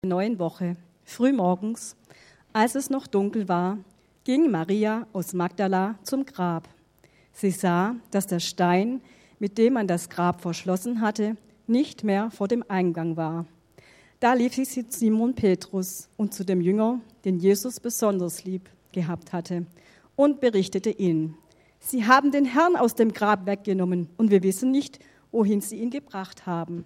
9 Woche, frühmorgens, als es noch dunkel war, ging Maria aus Magdala zum Grab. Sie sah, dass der Stein, mit dem man das Grab verschlossen hatte, nicht mehr vor dem Eingang war. Da lief sie zu Simon Petrus und zu dem Jünger, den Jesus besonders lieb gehabt hatte, und berichtete ihnen: Sie haben den Herrn aus dem Grab weggenommen und wir wissen nicht, wohin sie ihn gebracht haben.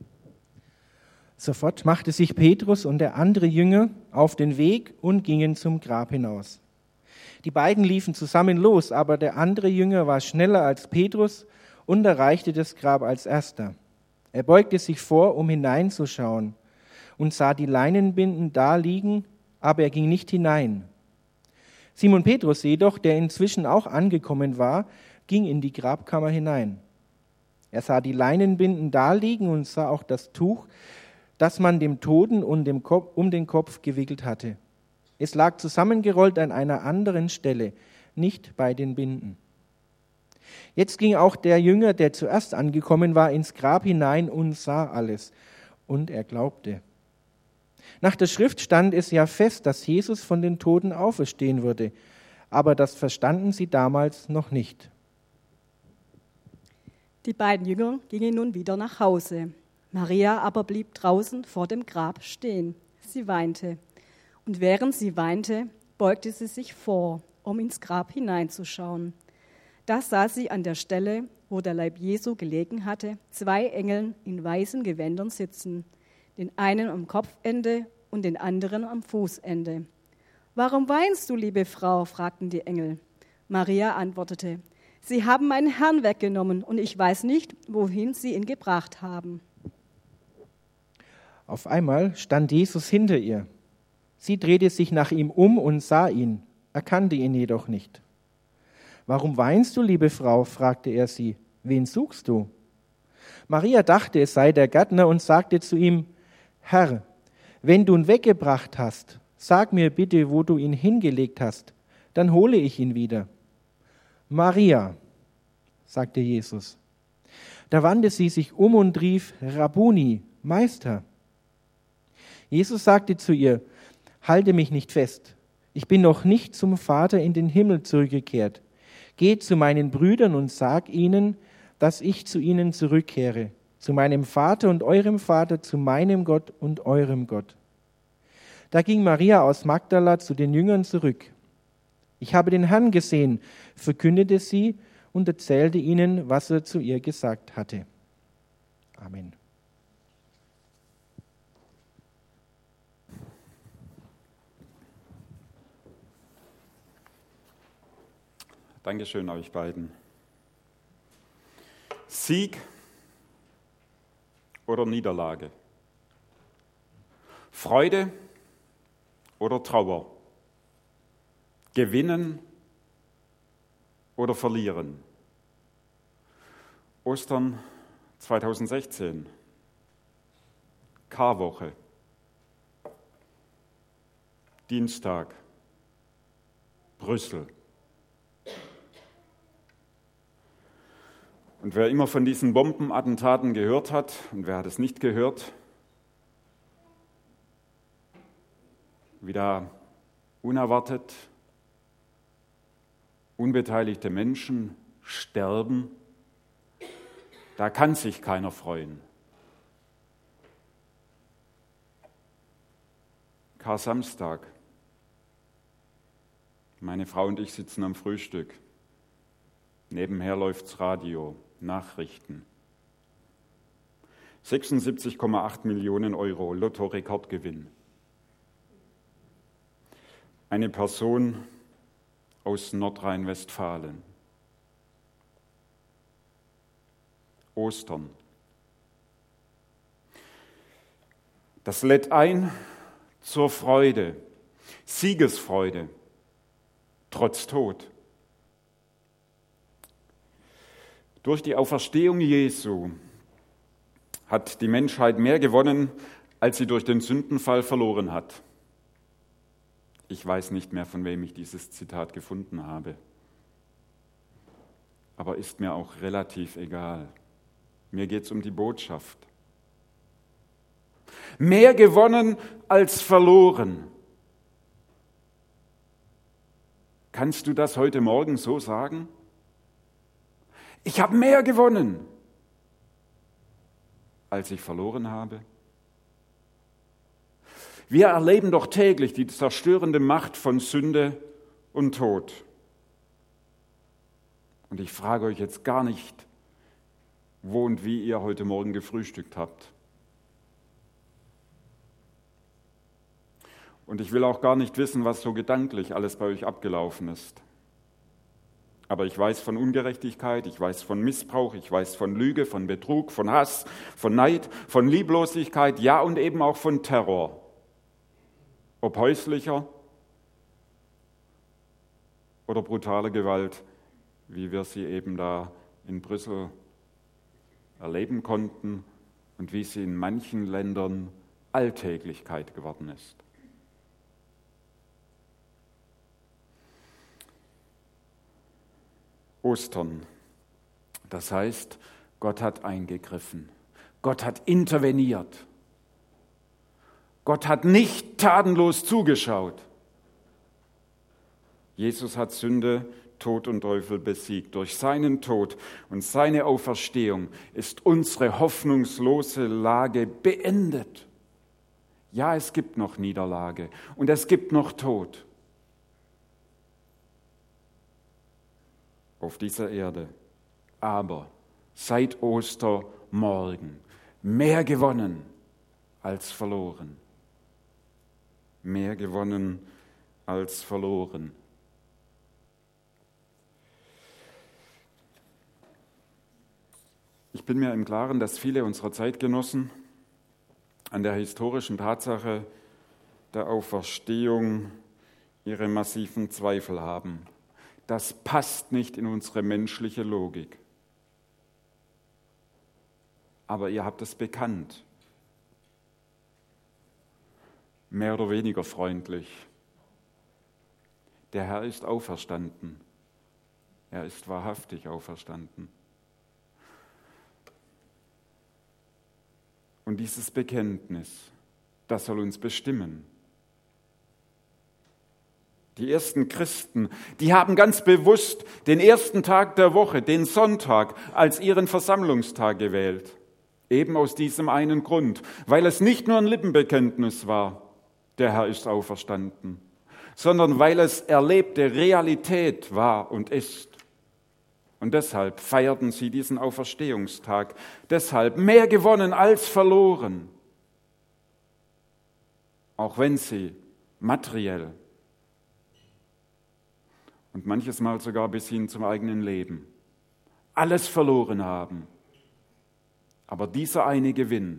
Sofort machte sich Petrus und der andere Jünger auf den Weg und gingen zum Grab hinaus. Die beiden liefen zusammen los, aber der andere Jünger war schneller als Petrus und erreichte das Grab als erster. Er beugte sich vor, um hineinzuschauen, und sah die Leinenbinden da liegen, aber er ging nicht hinein. Simon Petrus jedoch, der inzwischen auch angekommen war, ging in die Grabkammer hinein. Er sah die Leinenbinden da liegen und sah auch das Tuch, das man dem Toten um den Kopf gewickelt hatte. Es lag zusammengerollt an einer anderen Stelle, nicht bei den Binden. Jetzt ging auch der Jünger, der zuerst angekommen war, ins Grab hinein und sah alles. Und er glaubte. Nach der Schrift stand es ja fest, dass Jesus von den Toten auferstehen würde. Aber das verstanden sie damals noch nicht. Die beiden Jünger gingen nun wieder nach Hause. Maria aber blieb draußen vor dem Grab stehen. Sie weinte. Und während sie weinte, beugte sie sich vor, um ins Grab hineinzuschauen. Da sah sie an der Stelle, wo der Leib Jesu gelegen hatte, 2 Engel in weißen Gewändern sitzen, den einen am Kopfende und den anderen am Fußende. »Warum weinst du, liebe Frau?« fragten die Engel. Maria antwortete: »Sie haben meinen Herrn weggenommen und ich weiß nicht, wohin sie ihn gebracht haben.« Auf einmal stand Jesus hinter ihr. Sie drehte sich nach ihm um und sah ihn, erkannte ihn jedoch nicht. »Warum weinst du, liebe Frau?« fragte er sie. »Wen suchst du?« Maria dachte, es sei der Gärtner und sagte zu ihm: »Herr, wenn du ihn weggebracht hast, sag mir bitte, wo du ihn hingelegt hast, dann hole ich ihn wieder.« »Maria«, sagte Jesus. Da wandte sie sich um und rief: »Rabbuni, Meister.« Jesus sagte zu ihr: »Halte mich nicht fest. Ich bin noch nicht zum Vater in den Himmel zurückgekehrt. Geh zu meinen Brüdern und sag ihnen, dass ich zu ihnen zurückkehre, zu meinem Vater und eurem Vater, zu meinem Gott und eurem Gott.« Da ging Maria aus Magdala zu den Jüngern zurück. »Ich habe den Herrn gesehen«, verkündete sie und erzählte ihnen, was er zu ihr gesagt hatte. Amen. Dankeschön euch beiden. Sieg oder Niederlage? Freude oder Trauer? Gewinnen oder verlieren? Ostern 2016, Karwoche, Dienstag, Brüssel. Und wer immer von diesen Bombenattentaten gehört hat, und wer hat es nicht gehört, wie da unerwartet unbeteiligte Menschen sterben, da kann sich keiner freuen. Kar-Samstag. Meine Frau und ich sitzen am Frühstück. Nebenher läuft's Radio, Nachrichten. 76,8 Millionen Euro Lotto-Rekordgewinn. Eine Person aus Nordrhein-Westfalen. Ostern. Das lädt ein zur Freude, Siegesfreude, trotz Tod. Durch die Auferstehung Jesu hat die Menschheit mehr gewonnen, als sie durch den Sündenfall verloren hat. Ich weiß nicht mehr, von wem ich dieses Zitat gefunden habe. Aber ist mir auch relativ egal. Mir geht es um die Botschaft. Mehr gewonnen als verloren. Kannst du das heute Morgen so sagen? Ich habe mehr gewonnen, als ich verloren habe. Wir erleben doch täglich die zerstörende Macht von Sünde und Tod. Und ich frage euch jetzt gar nicht, wo und wie ihr heute Morgen gefrühstückt habt. Und ich will auch gar nicht wissen, was so gedanklich alles bei euch abgelaufen ist. Aber ich weiß von Ungerechtigkeit, ich weiß von Missbrauch, ich weiß von Lüge, von Betrug, von Hass, von Neid, von Lieblosigkeit, ja und eben auch von Terror. Ob häuslicher oder brutale Gewalt, wie wir sie eben da in Brüssel erleben konnten und wie sie in manchen Ländern Alltäglichkeit geworden ist. Ostern, das heißt, Gott hat eingegriffen, Gott hat interveniert, Gott hat nicht tatenlos zugeschaut. Jesus hat Sünde, Tod und Teufel besiegt. Durch seinen Tod und seine Auferstehung ist unsere hoffnungslose Lage beendet. Ja, es gibt noch Niederlage und es gibt noch Tod auf dieser Erde. Aber seit Ostermorgen mehr gewonnen als verloren. Mehr gewonnen als verloren. Ich bin mir im Klaren, dass viele unserer Zeitgenossen an der historischen Tatsache der Auferstehung ihre massiven Zweifel haben. Das passt nicht in unsere menschliche Logik. Aber ihr habt es bekannt. Mehr oder weniger freundlich. Der Herr ist auferstanden. Er ist wahrhaftig auferstanden. Und dieses Bekenntnis, das soll uns bestimmen. Die ersten Christen, die haben ganz bewusst den ersten Tag der Woche, den Sonntag, als ihren Versammlungstag gewählt. Eben aus diesem einen Grund, weil es nicht nur ein Lippenbekenntnis war, der Herr ist auferstanden, sondern weil es erlebte Realität war und ist. Und deshalb feierten sie diesen Auferstehungstag. Deshalb mehr gewonnen als verloren. Auch wenn sie materiell und manches Mal sogar bis hin zum eigenen Leben alles verloren haben. Aber dieser eine Gewinn,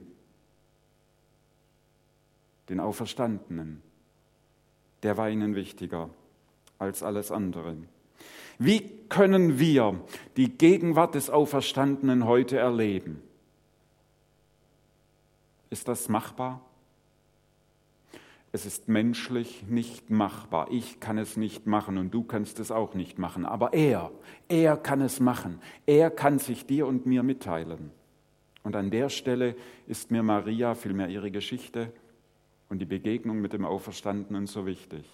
den Auferstandenen, der war ihnen wichtiger als alles andere. Wie können wir die Gegenwart des Auferstandenen heute erleben? Ist das machbar? Es ist menschlich nicht machbar. Ich kann es nicht machen und du kannst es auch nicht machen. Aber er kann es machen. Er kann sich dir und mir mitteilen. Und an der Stelle ist mir Maria, vielmehr ihre Geschichte und die Begegnung mit dem Auferstandenen so wichtig.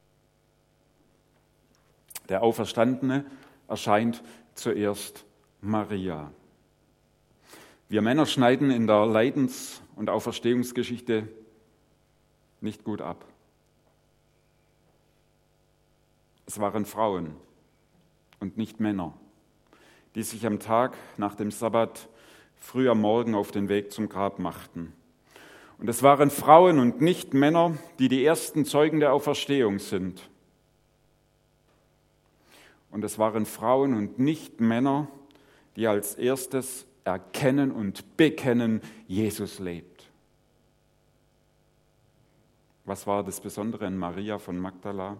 Der Auferstandene erscheint zuerst Maria. Wir Männer schneiden in der Leidens- und Auferstehungsgeschichte nicht gut ab. Es waren Frauen und nicht Männer, die sich am Tag nach dem Sabbat früh am Morgen auf den Weg zum Grab machten. Und es waren Frauen und nicht Männer, die die ersten Zeugen der Auferstehung sind. Und es waren Frauen und nicht Männer, die als erstes erkennen und bekennen, Jesus lebt. Was war das Besondere an Maria von Magdala?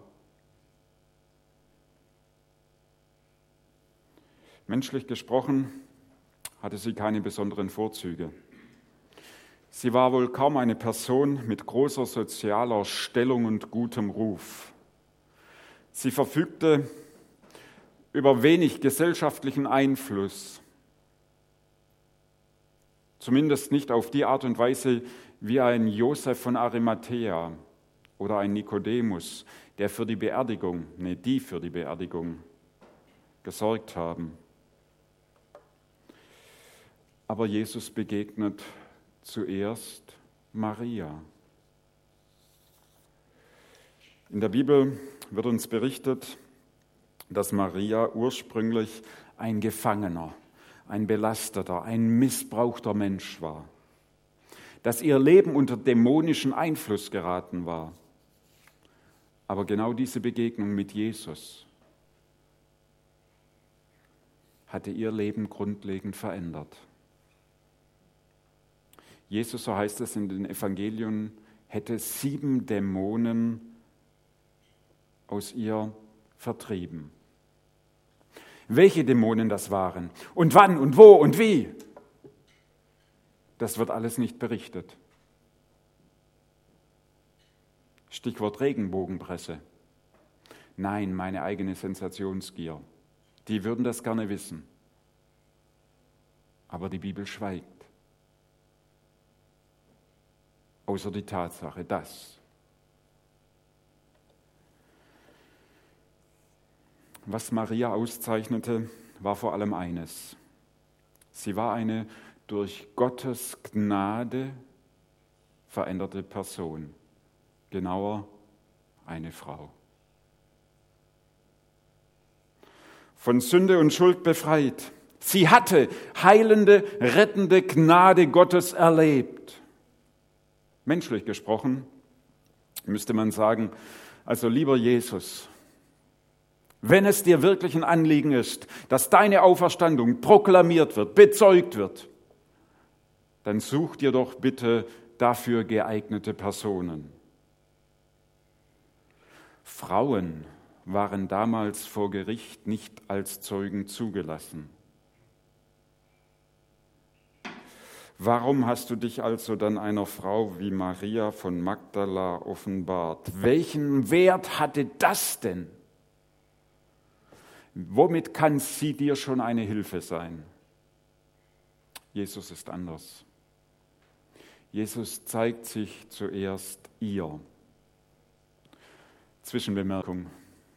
Menschlich gesprochen hatte sie keine besonderen Vorzüge. Sie war wohl kaum eine Person mit großer sozialer Stellung und gutem Ruf. Sie verfügte über wenig gesellschaftlichen Einfluss, zumindest nicht auf die Art und Weise, wie ein Josef von Arimathäa oder ein Nikodemus, die für die Beerdigung gesorgt haben. Aber Jesus begegnet zuerst Maria. In der Bibel wird uns berichtet, dass Maria ursprünglich ein Gefangener, ein belasteter, ein missbrauchter Mensch war, dass ihr Leben unter dämonischen Einfluss geraten war. Aber genau diese Begegnung mit Jesus hatte ihr Leben grundlegend verändert. Jesus, so heißt es in den Evangelien, hätte 7 Dämonen aus ihr vertrieben. Welche Dämonen das waren und wann und wo und wie, das wird alles nicht berichtet. Stichwort Regenbogenpresse. Nein, meine eigene Sensationsgier. Die würden das gerne wissen. Aber die Bibel schweigt. Außer die Tatsache, dass. Was Maria auszeichnete, war vor allem eines. Sie war eine durch Gottes Gnade veränderte Person. Genauer, eine Frau. Von Sünde und Schuld befreit. Sie hatte heilende, rettende Gnade Gottes erlebt. Menschlich gesprochen müsste man sagen, also lieber Jesus, wenn es dir wirklich ein Anliegen ist, dass deine Auferstandung proklamiert wird, bezeugt wird, dann such dir doch bitte dafür geeignete Personen. Frauen waren damals vor Gericht nicht als Zeugen zugelassen. Warum hast du dich also dann einer Frau wie Maria von Magdala offenbart? Welchen Wert hatte das denn? Womit kann sie dir schon eine Hilfe sein? Jesus ist anders. Jesus zeigt sich zuerst ihr. Zwischenbemerkung.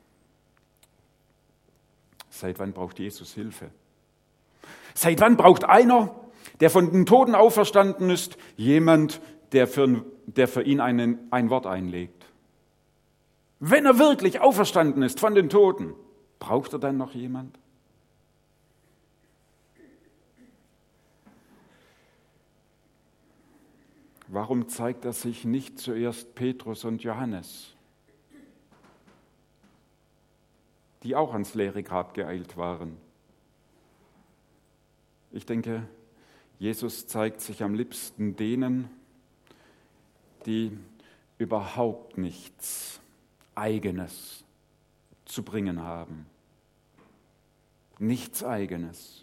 Seit wann braucht Jesus Hilfe? Seit wann braucht einer, der von den Toten auferstanden ist, jemand, der für ihn ein Wort einlegt? Wenn er wirklich auferstanden ist von den Toten, braucht er dann noch jemand? Warum zeigt er sich nicht zuerst Petrus und Johannes, die auch ans leere Grab geeilt waren? Ich denke, Jesus zeigt sich am liebsten denen, die überhaupt nichts Eigenes zu bringen haben. Nichts Eigenes.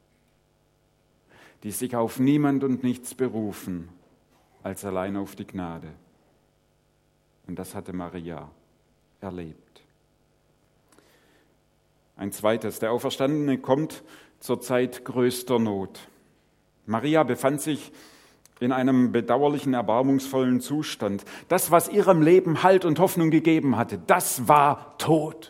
Die sich auf niemand und nichts berufen, als allein auf die Gnade. Und das hatte Maria erlebt. Ein zweites, der Auferstandene kommt zur Zeit größter Not. Maria befand sich in einem bedauerlichen, erbarmungsvollen Zustand. Das, was ihrem Leben Halt und Hoffnung gegeben hatte, das war tot.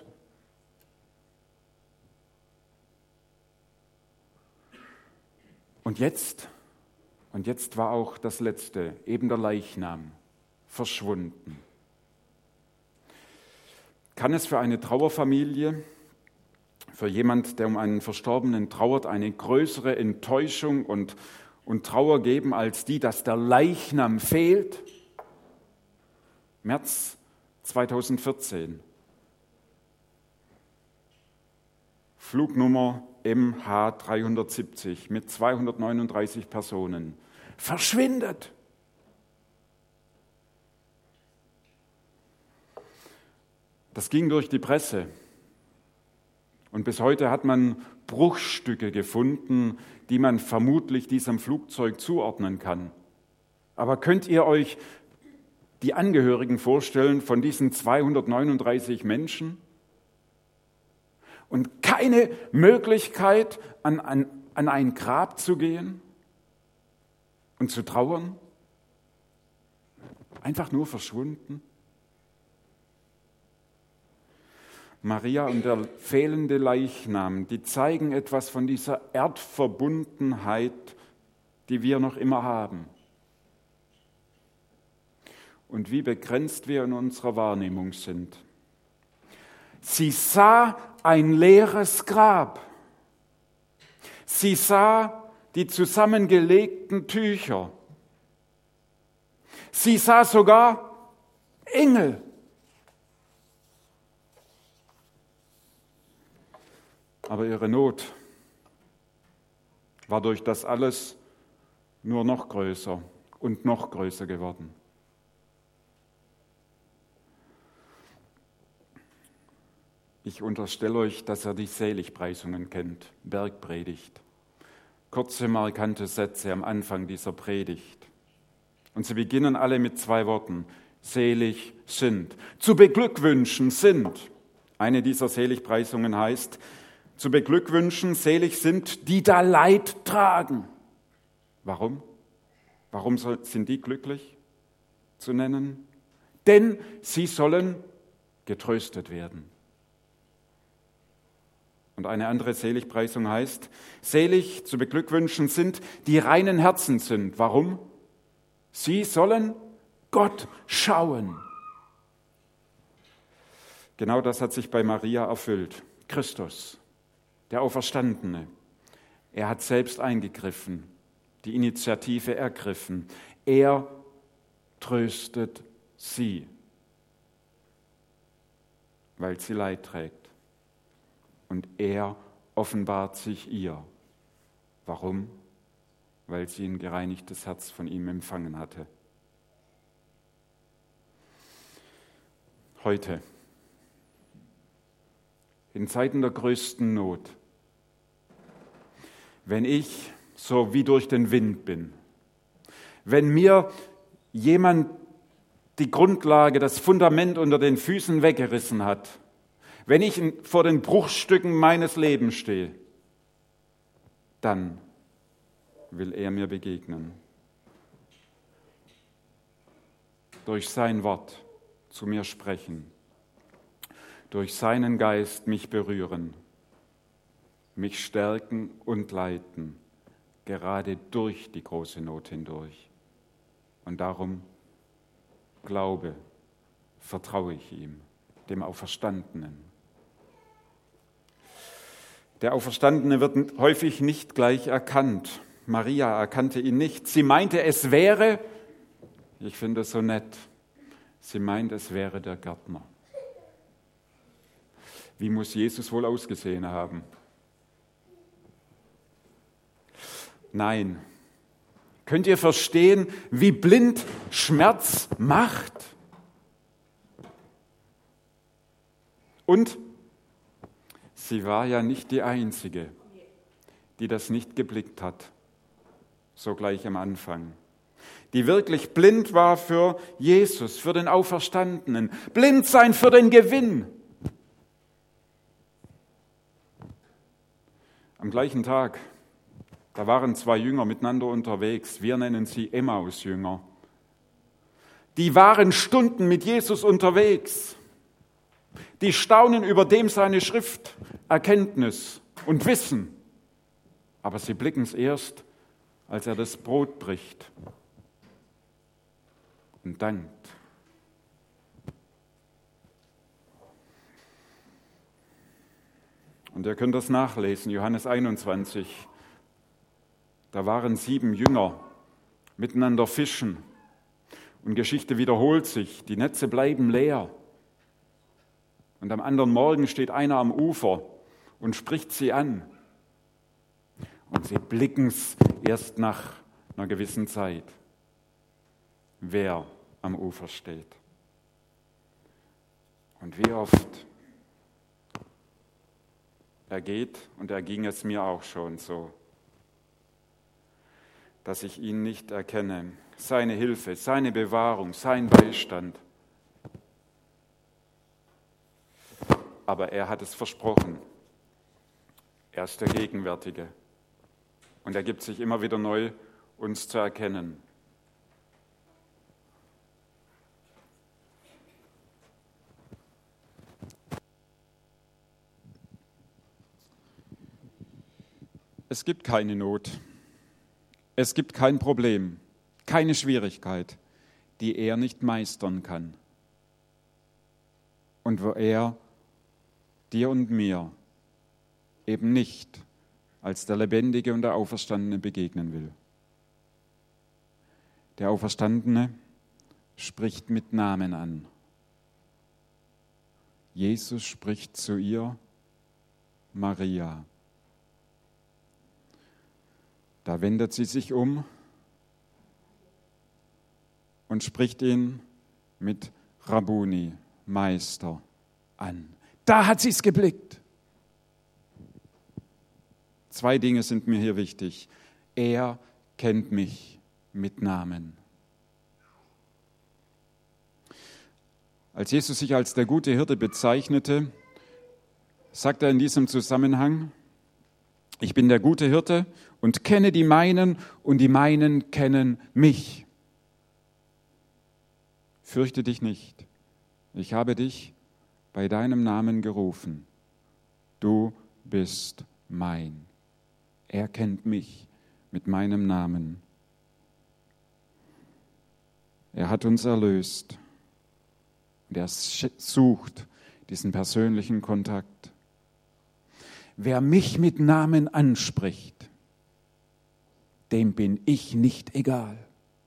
Und jetzt war auch das Letzte, eben der Leichnam, verschwunden. Kann es für eine Trauerfamilie, für jemand, der um einen Verstorbenen trauert, eine größere Enttäuschung und Trauer geben als die, dass der Leichnam fehlt? März 2014. Flugnummer MH370 mit 239 Personen. Verschwindet. Das ging durch die Presse. Und bis heute hat man Bruchstücke gefunden, die man vermutlich diesem Flugzeug zuordnen kann. Aber könnt ihr euch die Angehörigen vorstellen von diesen 239 Menschen? Und keine Möglichkeit, an ein Grab zu gehen und zu trauern? Einfach nur verschwunden? Maria und der fehlende Leichnam, die zeigen etwas von dieser Erdverbundenheit, die wir noch immer haben. Und wie begrenzt wir in unserer Wahrnehmung sind. Sie sah ein leeres Grab. Sie sah die zusammengelegten Tücher. Sie sah sogar Engel. Aber ihre Not war durch das alles nur noch größer und noch größer geworden. Ich unterstelle euch, dass ihr die Seligpreisungen kennt, Bergpredigt. Kurze, markante Sätze am Anfang dieser Predigt. Und sie beginnen alle mit 2 Worten. Selig sind. Zu beglückwünschen sind. Eine dieser Seligpreisungen heißt, zu beglückwünschen, selig sind, die da Leid tragen. Warum? Warum sind die glücklich zu nennen? Denn sie sollen getröstet werden. Und eine andere Seligpreisung heißt, selig zu beglückwünschen sind, die reinen Herzen sind. Warum? Sie sollen Gott schauen. Genau das hat sich bei Maria erfüllt. Christus, der Auferstandene. Er hat selbst eingegriffen, die Initiative ergriffen. Er tröstet sie, weil sie Leid trägt. Und er offenbart sich ihr. Warum? Weil sie ein gereinigtes Herz von ihm empfangen hatte. Heute, in Zeiten der größten Not, wenn ich so wie durch den Wind bin, wenn mir jemand die Grundlage, das Fundament unter den Füßen weggerissen hat, wenn ich vor den Bruchstücken meines Lebens stehe, dann will er mir begegnen. Durch sein Wort zu mir sprechen, durch seinen Geist mich berühren, mich stärken und leiten, gerade durch die große Not hindurch. Und darum glaube, vertraue ich ihm, dem Auferstandenen. Der Auferstandene wird häufig nicht gleich erkannt. Maria erkannte ihn nicht. Sie meinte, es wäre, ich finde es so nett, sie meint, es wäre der Gärtner. Wie muss Jesus wohl ausgesehen haben? Nein. Könnt ihr verstehen, wie blind Schmerz macht? Und sie war ja nicht die Einzige, die das nicht geblickt hat, so gleich am Anfang. Die wirklich blind war für Jesus, für den Auferstandenen. Blind sein für den Gewinn. Am gleichen Tag, da waren 2 Jünger miteinander unterwegs. Wir nennen sie Emmaus-Jünger. Die waren Stunden mit Jesus unterwegs. Die staunen über dem seine Schrift, Erkenntnis und Wissen. Aber sie blicken es erst, als er das Brot bricht und dankt. Und ihr könnt das nachlesen, Johannes 21. Da waren 7 Jünger miteinander fischen. Und Geschichte wiederholt sich, die Netze bleiben leer. Und am anderen Morgen steht einer am Ufer und spricht sie an. Und sie blicken es erst nach einer gewissen Zeit, wer am Ufer steht. Und wie oft ergeht, und erging es mir auch schon so, dass ich ihn nicht erkenne, seine Hilfe, seine Bewahrung, sein Beistand. Aber er hat es versprochen. Er ist der Gegenwärtige. Und er gibt sich immer wieder neu, uns zu erkennen. Es gibt keine Not, es gibt kein Problem, keine Schwierigkeit, die er nicht meistern kann. Und wo er dir und mir eben nicht als der Lebendige und der Auferstandene begegnen will. Der Auferstandene spricht mit Namen an. Jesus spricht zu ihr, Maria. Da wendet sie sich um und spricht ihn mit Rabbuni, Meister, an. Da hat sie es geblickt. 2 Dinge sind mir hier wichtig. Er kennt mich mit Namen. Als Jesus sich als der gute Hirte bezeichnete, sagt er in diesem Zusammenhang, ich bin der gute Hirte und kenne die meinen und die meinen kennen mich. Fürchte dich nicht, ich habe dich bei deinem Namen gerufen. Du bist mein. Er kennt mich mit meinem Namen. Er hat uns erlöst und er sucht diesen persönlichen Kontakt. Wer mich mit Namen anspricht, dem bin ich nicht egal.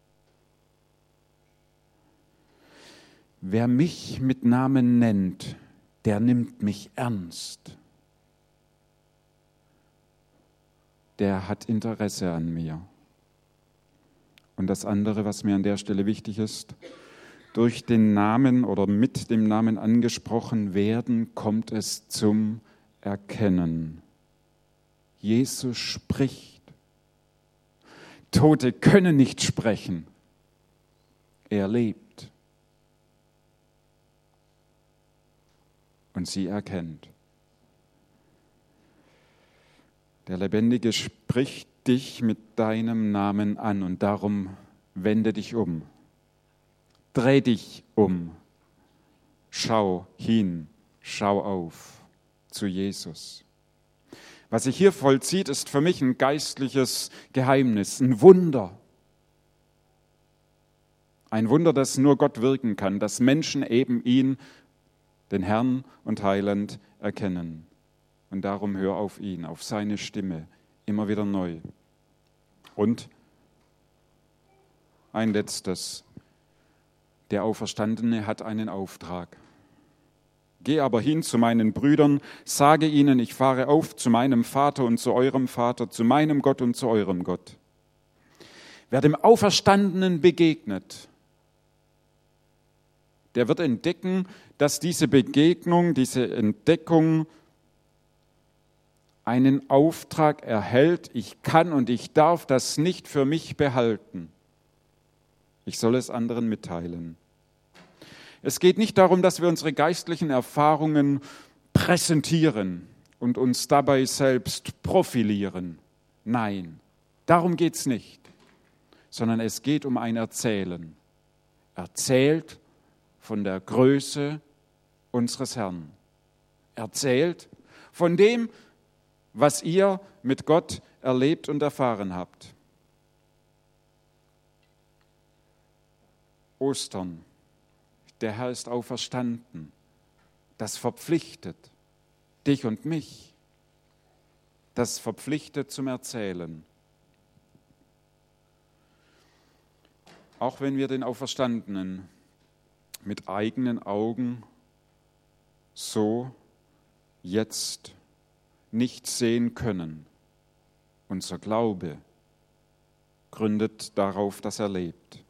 Wer mich mit Namen nennt, der nimmt mich ernst. Der hat Interesse an mir. Und das andere, was mir an der Stelle wichtig ist, durch den Namen oder mit dem Namen angesprochen werden, kommt es zum Erkennen. Jesus spricht. Tote können nicht sprechen. Er lebt. Und sie erkennt. Der Lebendige spricht dich mit deinem Namen an und darum wende dich um. Dreh dich um. Schau hin, schau auf zu Jesus. Was sich hier vollzieht, ist für mich ein geistliches Geheimnis, ein Wunder. Ein Wunder, das nur Gott wirken kann, dass Menschen eben ihn, den Herrn und Heiland, erkennen. Und darum hör auf ihn, auf seine Stimme, immer wieder neu. Und ein letztes. Der Auferstandene hat einen Auftrag. Geh aber hin zu meinen Brüdern, sage ihnen, ich fahre auf zu meinem Vater und zu eurem Vater, zu meinem Gott und zu eurem Gott. Wer dem Auferstandenen begegnet, der wird entdecken, dass diese Begegnung, diese Entdeckung einen Auftrag erhält. Ich kann und ich darf das nicht für mich behalten. Ich soll es anderen mitteilen. Es geht nicht darum, dass wir unsere geistlichen Erfahrungen präsentieren und uns dabei selbst profilieren. Nein, darum geht es nicht, sondern es geht um ein Erzählen. Erzählt von der Größe unseres Herrn. Erzählt von dem, was ihr mit Gott erlebt und erfahren habt. Ostern. Der Herr ist auferstanden. Das verpflichtet dich und mich. Das verpflichtet zum Erzählen. Auch wenn wir den Auferstandenen mit eigenen Augen so jetzt nicht sehen können. Unser Glaube gründet darauf, dass er lebt.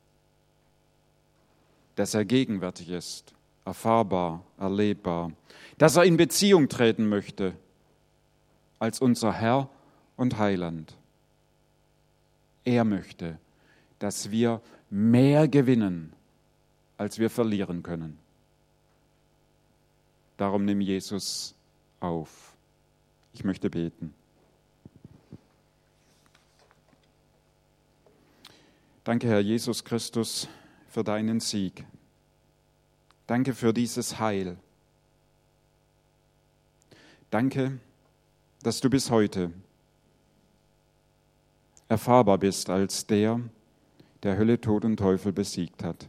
Dass er gegenwärtig ist, erfahrbar, erlebbar, dass er in Beziehung treten möchte als unser Herr und Heiland. Er möchte, dass wir mehr gewinnen, als wir verlieren können. Darum nimm Jesus auf. Ich möchte beten. Danke, Herr Jesus Christus, für deinen Sieg. Danke für dieses Heil. Danke, dass du bis heute erfahrbar bist als der, der Hölle, Tod und Teufel besiegt hat.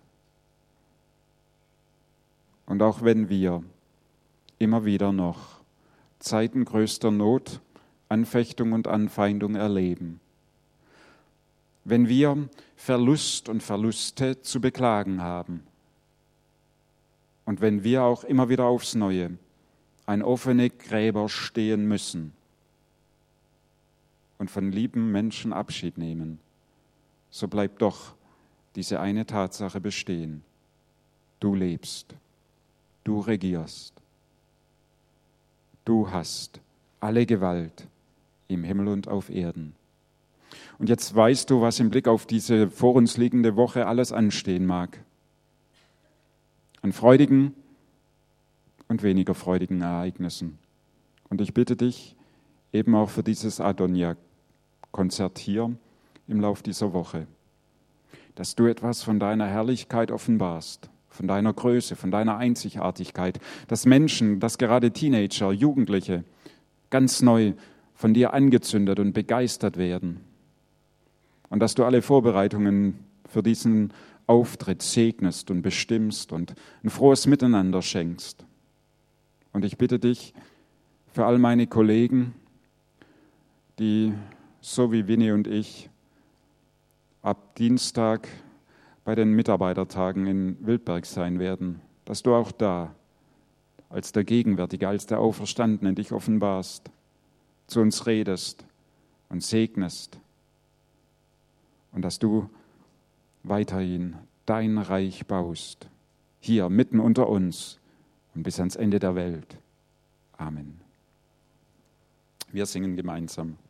Und auch wenn wir immer wieder noch Zeiten größter Not, Anfechtung und Anfeindung erleben, wenn wir Verlust und Verluste zu beklagen haben und wenn wir auch immer wieder aufs Neue an offene Gräber stehen müssen und von lieben Menschen Abschied nehmen, so bleibt doch diese eine Tatsache bestehen. Du lebst, du regierst, du hast alle Gewalt im Himmel und auf Erden. Und jetzt weißt du, was im Blick auf diese vor uns liegende Woche alles anstehen mag. An freudigen und weniger freudigen Ereignissen. Und ich bitte dich eben auch für dieses Adonia-Konzert hier im Lauf dieser Woche, dass du etwas von deiner Herrlichkeit offenbarst, von deiner Größe, von deiner Einzigartigkeit, dass Menschen, dass gerade Teenager, Jugendliche ganz neu von dir angezündet und begeistert werden. Und dass du alle Vorbereitungen für diesen Auftritt segnest und bestimmst und ein frohes Miteinander schenkst. Und ich bitte dich für all meine Kollegen, die so wie Winnie und ich ab Dienstag bei den Mitarbeitertagen in Wildberg sein werden, dass du auch da als der Gegenwärtige, als der Auferstandene dich offenbarst, zu uns redest und segnest und dass du weiterhin dein Reich baust, hier mitten unter uns und bis ans Ende der Welt. Amen. Wir singen gemeinsam.